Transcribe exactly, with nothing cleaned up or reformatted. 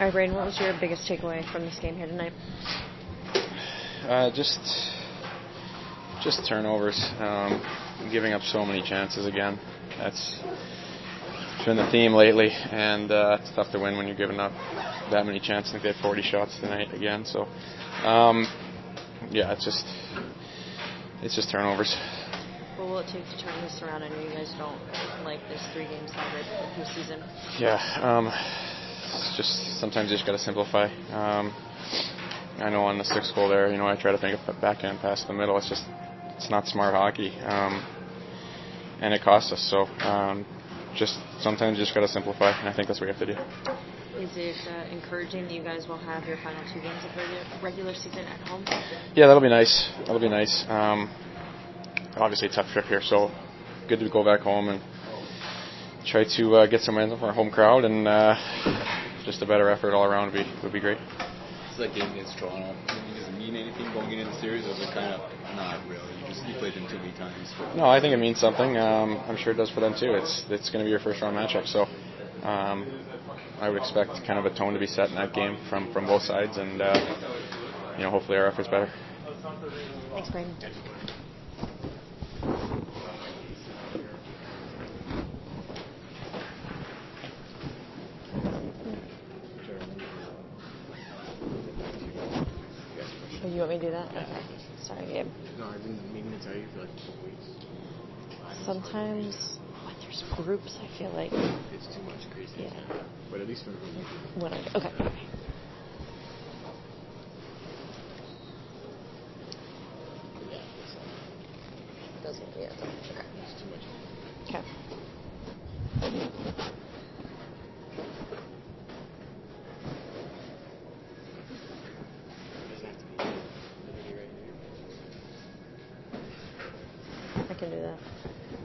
All right, Braden, what was your biggest takeaway from this game here tonight? Uh, just, just turnovers. Um, giving up so many chances again. That's been the theme lately, and uh, it's tough to win when you're giving up that many chances. I think they had forty shots tonight again. So, um, yeah, it's just, it's just turnovers. What will it take to turn this around? I know you guys don't like this three-game slide in the postseason. Yeah, um, it's just sometimes you just got to simplify. Um, I know on the sixth goal there, you know, I try to think of a backhand pass the middle. It's just, it's not smart hockey, um, and it costs us. So, um, just sometimes you just got to simplify, and I think that's what we have to do. Is it uh, encouraging that you guys will have your final two games of the regular season at home? Yeah, that'll be nice. That'll be nice. Um, obviously, a tough trip here, so good to go back home and try to uh, get some momentum from our home crowd, and uh, just a better effort all around would be would be great. It's like game against Toronto. Does it mean anything going into the series, or is it kind of not really? You just you played them too many times. No, I think it means something. Um, I'm sure it does for them too. It's it's going to be your first round matchup, so um, I would expect kind of a tone to be set in that game from, from both sides, and uh, you know, hopefully our effort's better. Thanks, Braden. Oh, you want me to do that? Okay. Sorry, Gabe. No, I've been meaning to tell you for like a couple weeks. Sometimes when there's groups, I feel like It's too much crazy. yeah. But at least for me. When I okay. okay. Doesn't yeah. Okay. It's too much. Okay. I can do that.